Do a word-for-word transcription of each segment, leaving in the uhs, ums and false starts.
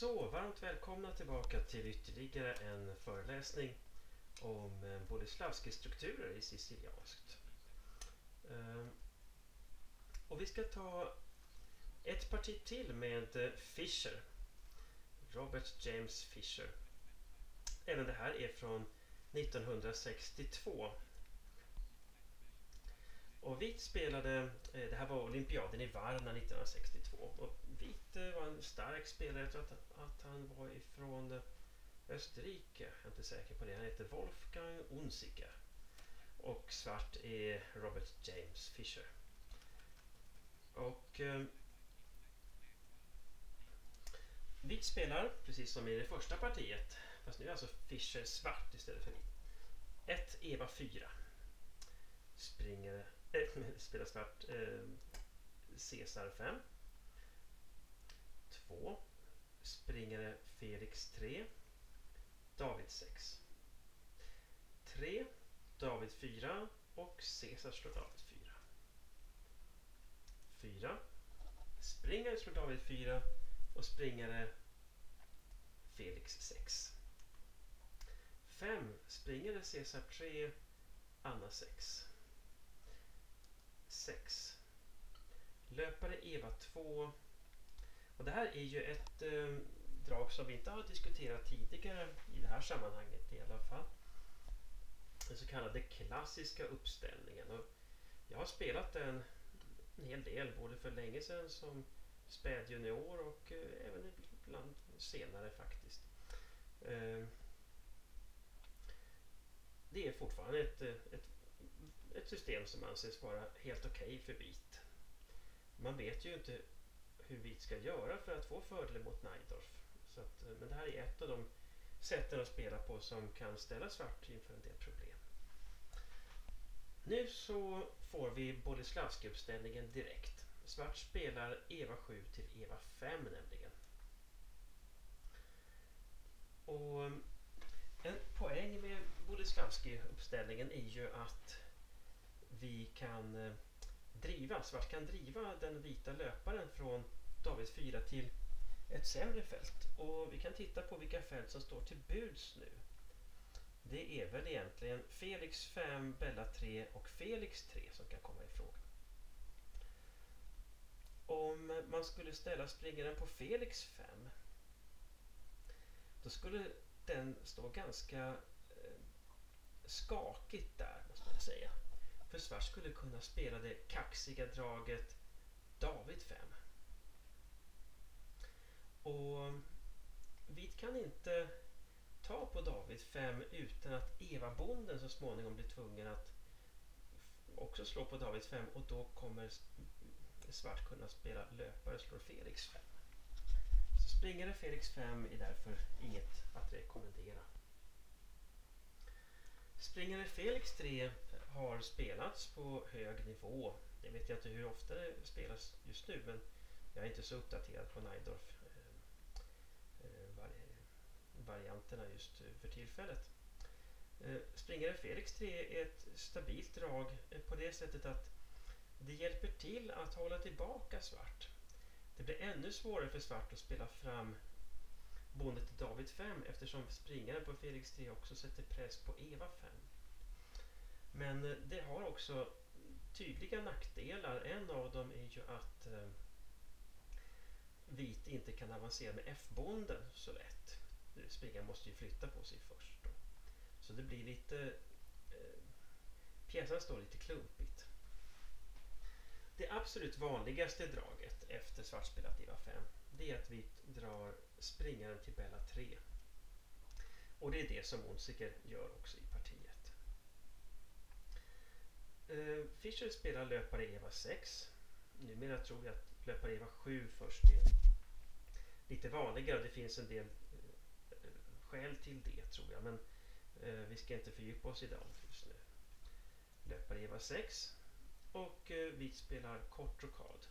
Så, varmt välkomna tillbaka till ytterligare en föreläsning om Boleslavskij-strukturer i sicilianskt. Och vi ska ta ett parti till med Fischer, Robert James Fischer. Även det här är från nittonhundrasextiotvå. Och Vit spelade, det här var olympiaden i Varna nittonhundrasextiotvå, och Vit var en stark spelare. Jag tror att, att han var ifrån Österrike, jag är inte säker på det. Han heter Wolfgang Unziker. Och svart är Robert James Fischer. Och eh, Vit spelar precis som i det första partiet, fast nu är alltså Fischer svart istället för vit. ett Eva fyra. Springer äh, spelar svart eh, Caesar fem. två. Springare Felix tre. David sex. tre. David fyra. Och Caesar slår David fyra. fyra. Springare slår David fyra. Och springare Felix sex. fem. Springare Caesar tre. Anna sex. sex. Löpare Eva två. Och det här är ju ett eh, drag som vi inte har diskuterat tidigare i det här sammanhanget i alla fall. Den så kallade klassiska uppställningen. Och jag har spelat den en hel del, både för länge sedan som spädjunior och eh, även ibland senare faktiskt. Eh, det är fortfarande ett, ett, ett system som anses vara helt okej okay för vit. Man vet ju inte hur vit ska göra för att få fördel mot Najdorf. Så att, men det här är ett av de sätten att spela på som kan ställa svart inför en del problem. Nu så får vi Boleslavskij-uppställningen direkt. Svart spelar Eva sju till Eva fem nämligen. Och en poäng med Boleslavskij-uppställningen är ju att vi kan driva, svart kan driva den vita löparen från David fyra till ett sämre fält. Och vi kan titta på vilka fält som står till buds nu. Det är väl egentligen Felix fem, Bella tre och Felix tre som kan komma i fråga. Om man skulle ställa springaren på Felix fem, då skulle den stå ganska eh, skakigt där, måste jag säga. För svart skulle kunna spela det kaxiga draget David fem. Och vit kan inte ta på David fem utan att Eva-bonden så småningom blir tvungen att också slå på David fem, och då kommer svart kunna spela löpare och slår Felix fem. Så springare Felix fem är därför inget att rekommendera. Springare Felix tre har spelats på hög nivå. Jag vet inte hur ofta det spelas just nu, men jag är inte så uppdaterad på Najdorf varianterna just för tillfället. Springare Felix tre är ett stabilt drag på det sättet att det hjälper till att hålla tillbaka svart. Det blir ännu svårare för svart att spela fram bondet till David fem, eftersom springaren på Felix tre också sätter press på Eva fem. Men det har också tydliga nackdelar. En av dem är ju att eh, vit inte kan avancera med F-bonden så lätt. Springaren måste ju flytta på sig först då. Så det blir lite eh, pjäsen står lite klumpigt. Det absolut vanligaste draget efter svartspelat Eva fem, det är att vi drar springaren till Bella tre. Och det är det som Unziker gör också i partiet. Eh, Fischer spelar löpare Eva sex. Numera tror jag att löpare Eva sju först är lite vanligare. Det finns en del eh, skäl till det tror jag, men eh, vi ska inte fördjupa oss i dem just nu. Löpare Eva sex. Och eh, vit spelar kort rokad.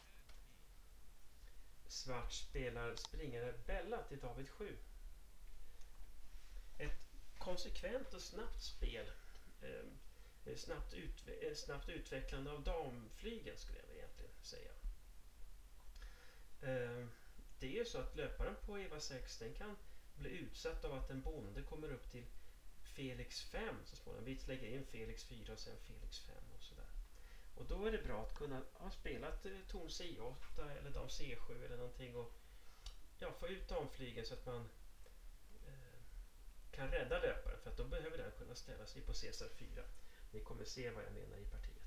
Svart spelar springare Bella till David sju. Ett konsekvent och snabbt spel. Eh, snabbt, utve- snabbt utvecklande av damflygen skulle jag egentligen säga. Eh, det är ju så att löparen på Eva sex, den kan bli utsatt av att en bonde kommer upp till Felix fem så småningom. Vit lägger in Felix fyra och sen Felix fem och sådär. Och då är det bra att kunna ha spelat eh, torn C åtta eller dam C sju eller någonting och ja, få ut damflygen så att man eh, kan rädda löparen, för att då behöver den kunna ställa sig på Caesar fyra. Ni kommer se vad jag menar i partiet.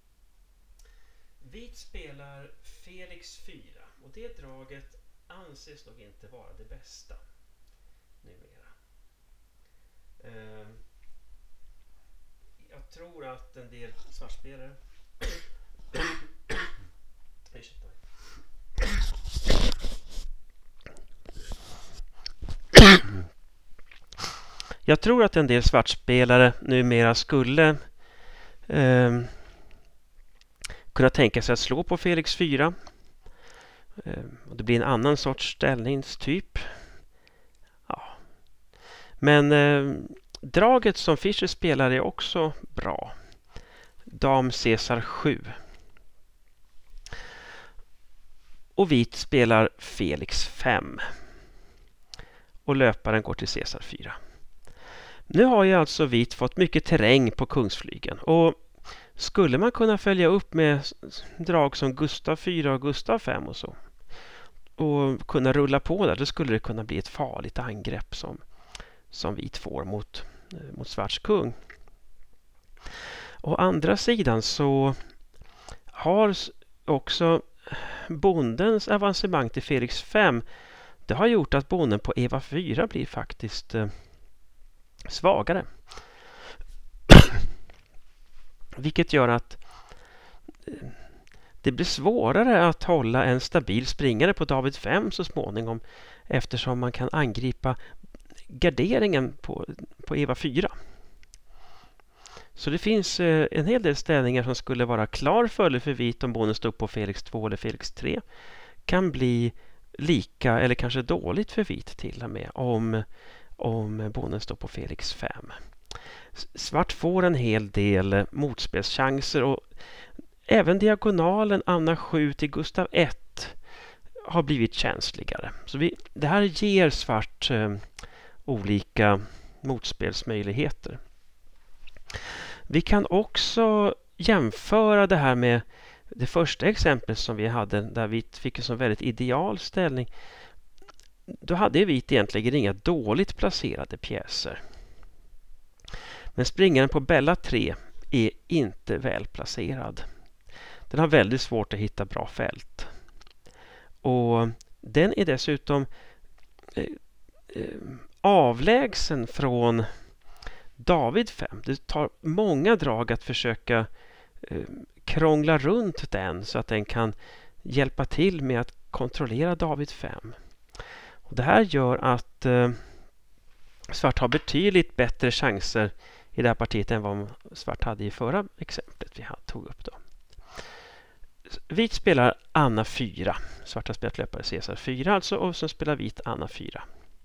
Vit spelar Felix fyra och det draget anses nog inte vara det bästa numera. Eh, jag tror att en del svartspelare ursäkta mig. Jag tror att en del svartspelare numera skulle eh, kunna tänka sig att slå på Felix fyra. Eh, och det blir en annan sorts ställningstyp. Ja. Men eh, draget som Fischer spelar är också bra. Dam Caesar sju. Och vit spelar Felix fem. Och löparen går till Caesar fyra. Nu har ju alltså vit fått mycket terräng på kungsflygen. Och skulle man kunna följa upp med drag som Gustav fyra och Gustav fem och så. Och kunna rulla på där, då skulle det kunna bli ett farligt angrepp som, som vit får mot, mot svarts kung. Å andra sidan så har också bondens avancemang till Felix fem, det har gjort att bonden på Eva fyra blir faktiskt eh, svagare. Vilket gör att eh, det blir svårare att hålla en stabil springare på David fem så småningom, eftersom man kan angripa garderingen på, på Eva fyra. Så det finns eh, en hel del ställningar som skulle vara klar fördel för vit om bonden står på Felix två eller Felix tre. Kan bli lika eller kanske dåligt för vit till och med om, om bonden står på Felix fem. Svart får en hel del motspelschanser och även diagonalen Anna sju till Gustav ett har blivit känsligare. Så vi, det här ger svart eh, olika motspelsmöjligheter. Vi kan också jämföra det här med det första exemplet som vi hade där vit fick en så väldigt ideal ställning. Då hade vit egentligen inga dåligt placerade pjäser. Men springaren på Bella tre är inte väl placerad. Den har väldigt svårt att hitta bra fält. Och den är dessutom eh, eh, avlägsen från David fem. Det tar många drag att försöka eh, krångla runt den så att den kan hjälpa till med att kontrollera David fem. Och det här gör att eh, svart har betydligt bättre chanser i det här partiet än vad svart hade i förra exemplet vi tog upp då. Vit spelar Anna fyra. Svarta spelar löpare Caesar fyra alltså, och så spelar vit Anna fyra.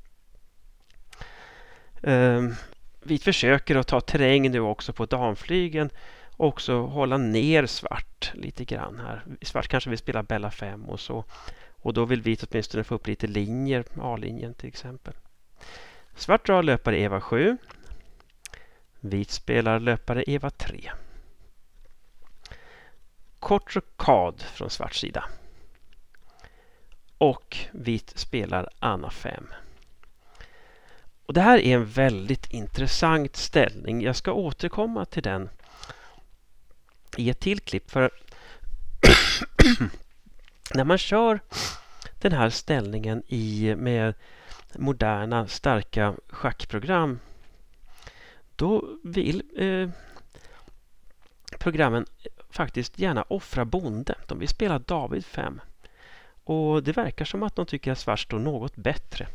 Um, vit försöker att ta terräng nu också på damflygen och också hålla ner svart lite grann här. Svart kanske vill spela Bella fem och så. Och då vill vit åtminstone få upp lite linjer, A-linjen till exempel. Svart drar löpare Eva sju. Vit spelar löpare Eva tre. Kort rokad från svart sida. Och vit spelar Anna fem. Och det här är en väldigt intressant ställning. Jag ska återkomma till den i ett till klipp. För när man kör den här ställningen i med moderna starka schackprogram, då vill eh, programmen faktiskt gärna offra bonde. De vill spela David fem. Och det verkar som att de tycker att svart står något bättre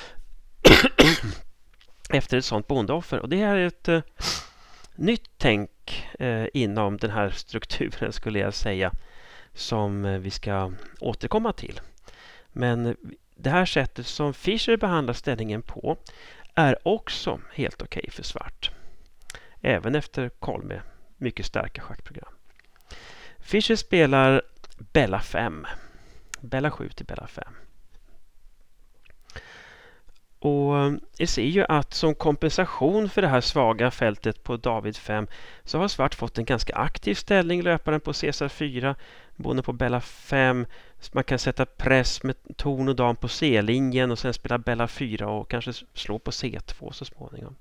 efter ett sånt bondeoffer. Och det här är ett eh, nytt tänk eh, inom den här strukturen, skulle jag säga, som eh, vi ska återkomma till. Men det här sättet som Fischer behandlar ställningen på är också helt okej okay för svart. Även efter koll med mycket starka schackprogram. Fischer spelar Bella fem. Bella sju till Bella fem. Och jag ser ju att som kompensation för det här svaga fältet på David fem så har svart fått en ganska aktiv ställning, löparen på Caesar fyra, bonden på Bella fem. Man kan sätta press med torn och dam på C-linjen och sen spela Bella fyra och kanske slå på C två så småningom.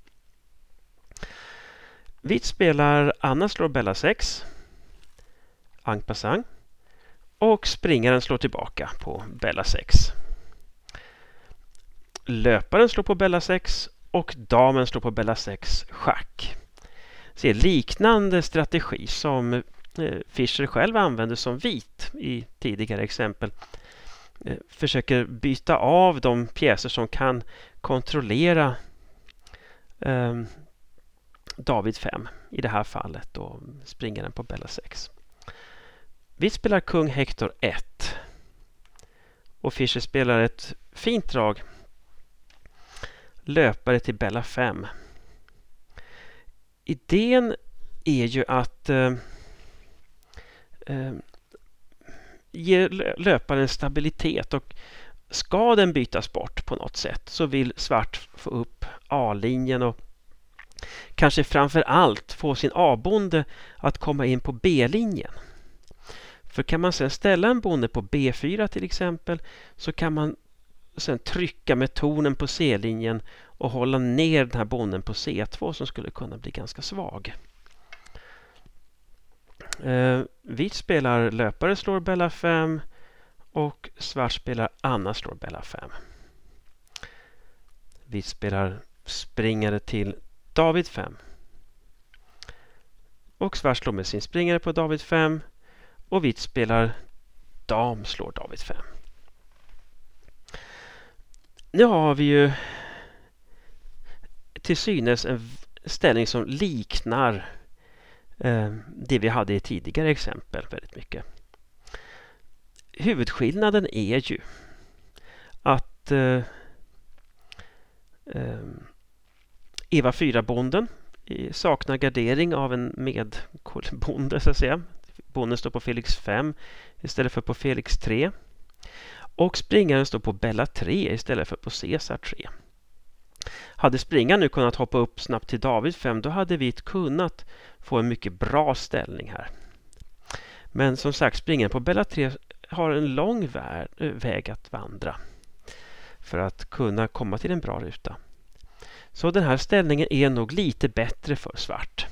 Vit spelar Anna slår Bella sex, en passant, och springaren slår tillbaka på Bella sex. Löparen slår på Bella sex och damen slår på Bella sex schack. Det är liknande strategi som eh, Fischer själv använde som vit i tidigare exempel. Eh, försöker byta av de pjäser som kan kontrollera eh, David fem. I det här fallet då springaren på Bella sex. Vi spelar kung Hector ett. Och Fischer spelar ett fint drag. Löpare till Bella fem. Idén är ju att eh, eh, ge löparen stabilitet, och ska den bytas bort på något sätt så vill svart få upp A-linjen och kanske framför allt få sin A-bonde att komma in på B-linjen. För kan man sedan ställa en bonde på B fyra till exempel, så kan man sen trycka med tornen på C-linjen och hålla ner den här bonden på C två som skulle kunna bli ganska svag. Eh, vit spelar löpare slår Bella fem och svart spelar Anna slår Bella fem. Vit spelar springare till David fem. Och svart slår med sin springare på David fem. Och vit spelar dam slår David fem. Nu har vi ju till synes en ställning som liknar eh, det vi hade i tidigare exempel väldigt mycket. Huvudskillnaden är ju att eh, eh, Eva fyra-bonden saknar gardering av en medbonde så att säga. Bonden står på Felix fem istället för på Felix tre. Och springaren står på Bella tre istället för på Caesar tre. Hade springaren nu kunnat hoppa upp snabbt till David fem, då hade vi kunnat få en mycket bra ställning här. Men som sagt, springaren på Bella tre har en lång väg att vandra för att kunna komma till en bra ruta. Så den här ställningen är nog lite bättre för svart.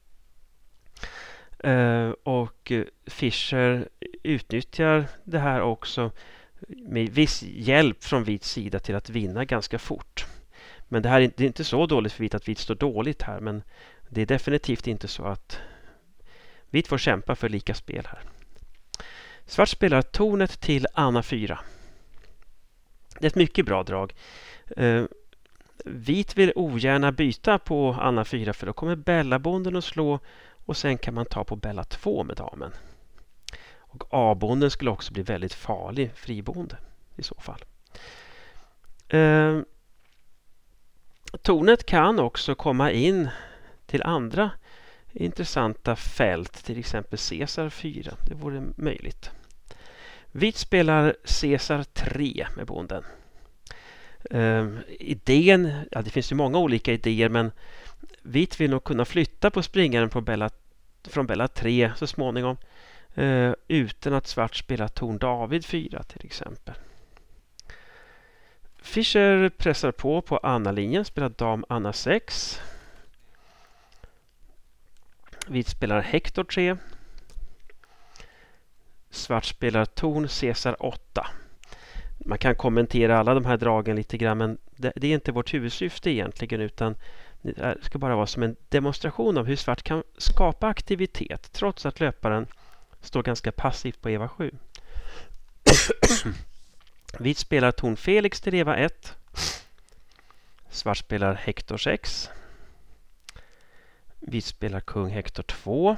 Uh, och Fischer utnyttjar det här också med viss hjälp från vit sida till att vinna ganska fort. Men det här är inte, det är inte så dåligt för vit att vit står dåligt här, men det är definitivt inte så att vit får kämpa för lika spel här. Svart spelar tornet till Anna fyra. Det är ett mycket bra drag. Uh, vit vill ogärna byta på Anna fyra, för då kommer Bella-bonden att slå. Och sen kan man ta på Bella två med damen. Och A-bonden skulle också bli väldigt farlig fribonde i så fall. Eh, tornet kan också komma in till andra intressanta fält. Till exempel Caesar fyra. Det vore möjligt. Vit spelar Caesar tre med bonden. Eh, idén, ja, det finns ju många olika idéer, men vit vill nog kunna flytta på springaren på Bella, från Bella tre så småningom eh, utan att svart spelar torn David fyra till exempel. Fischer pressar på på Anna-linjen, spelar dam Anna sex. Vit spelar Hector tre. Svart spelar torn Caesar åtta. Man kan kommentera alla de här dragen lite grann, men det, det är inte vårt huvudsyfte egentligen, utan det ska bara vara som en demonstration av hur svart kan skapa aktivitet trots att löparen står ganska passivt på Eva sju. Vit spelar torn Felix till Eva ett. Svart spelar Hector sex. Vit spelar kung Hector två.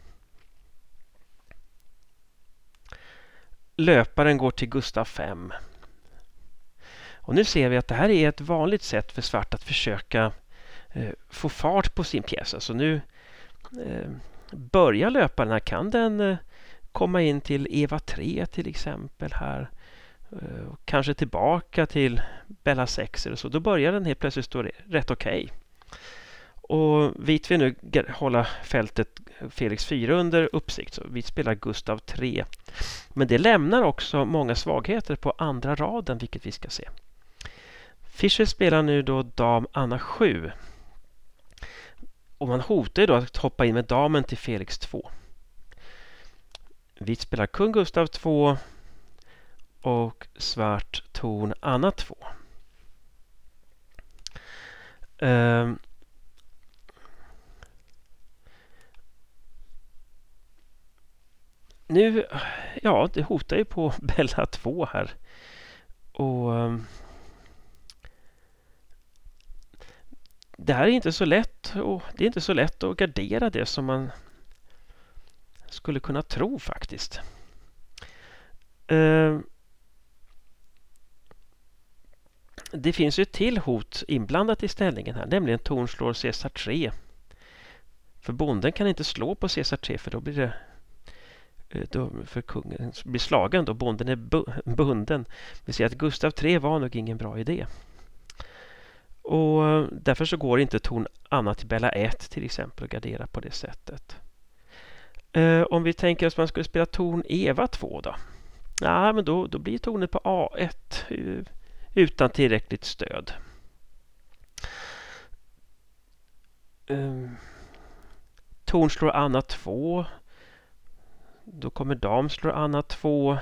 Löparen går till Gustav fem. Och nu ser vi att det här är ett vanligt sätt för svart att försöka eh, få fart på sin pjäs. Så nu eh, börjar löparen här. Kan den eh, komma in till Eva tre till exempel här. Eh, och kanske tillbaka till Bella sex eller så, då börjar den helt plötsligt stå rätt okej. Okay. Och vit vill nu hålla fältet Felix fyra under uppsikt, så vit spelar Gustav tre. Men det lämnar också många svagheter på andra raden, vilket vi ska se. Fischer spelar nu då dam Anna sju. Och man hotar ju då att hoppa in med damen till Felix två. Vit spelar kung Gustav två och svart torn Anna två. Um, nu, ja, det hotar ju på Bella två här. Och um, det här är inte så lätt, och det är inte så lätt att gardera det som man skulle kunna tro faktiskt. Uh, det finns ju ett till hot inblandat i ställningen här, nämligen torn slår Caesar tre. För bonden kan inte slå på Caesar tre, för då blir det då, för kungen blir slagen då bonden är bu- bunden. Vi ser att Gustav tre var nog ingen bra idé. Och därför så går inte torn Anna till Bella ett till exempel och gardera på det sättet. Eh, om vi tänker oss att man skulle spela torn Eva två då. Ja, men då, då blir tornet på A ett utan tillräckligt stöd. Eh, torn slår Anna två. Då kommer dam slår Anna två.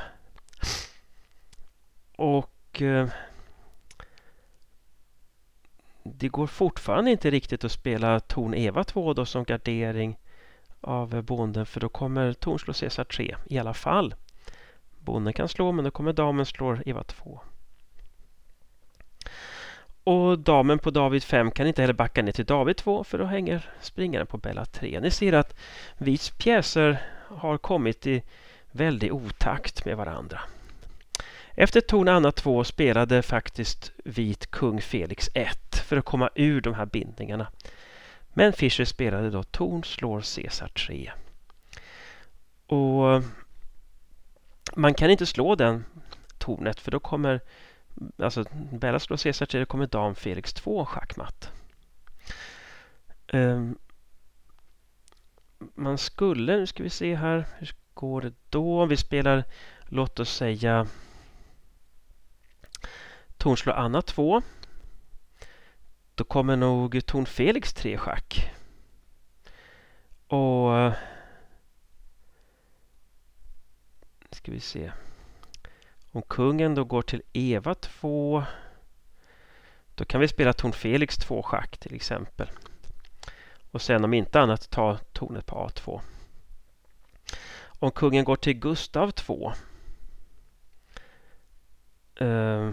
Och eh, det går fortfarande inte riktigt att spela torn Eva två då som gardering av bonden, för då kommer torn slå Caesar tre i alla fall. Bonden kan slå, men då kommer damen slår Eva två. Och damen på David fem kan inte heller backa ner till David två, för då hänger springaren på Bella tre. Ni ser att vits pjäser har kommit i väldigt otakt med varandra. Efter torn Anna två spelade faktiskt vit kung Felix ett för att komma ur de här bindningarna. Men Fischer spelade då torn slår Caesar tre. Och man kan inte slå den tornet, för då kommer alltså Bella slår Caesar tre, då kommer dam Felix två schackmatt. Um, man skulle, nu ska vi se här, hur går det då? Om vi spelar, låt oss säga torn slår Anna två. Då kommer nog torn Felix tre schack. Och ska vi se. Om kungen då går till Eva två, då kan vi spela torn Felix två schack till exempel. Och sen om inte annat ta tornet på A två. Om kungen går till Gustav två. Uh,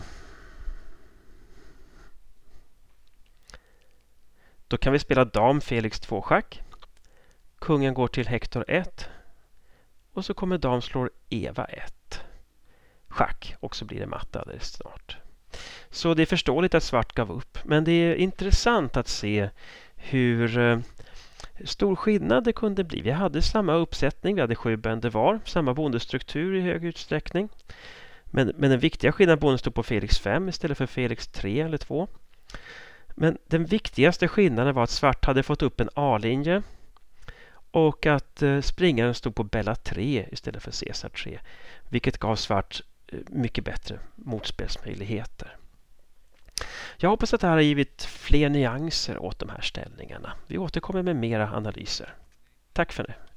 då kan vi spela dam Felix två schack. Kungen går till Hector ett. Och så kommer dam slår Eva ett. Schack, och så blir det matt alldeles snart. Så det är förståeligt att svart gav upp. Men det är intressant att se hur eh, stor skillnad det kunde bli. Vi hade samma uppsättning, vi hade sju bönder var, samma bondestruktur i hög utsträckning. Men, men den viktiga skillnaden, bonden stod på Felix fem istället för Felix tre eller två. Men den viktigaste skillnaden var att svart hade fått upp en A-linje och att eh, springaren stod på Bella tre istället för Caesar tre. Vilket gav svart eh, mycket bättre motspelsmöjligheter. Jag hoppas att det här har givit fler nyanser åt de här ställningarna. Vi återkommer med mera analyser. Tack för nu.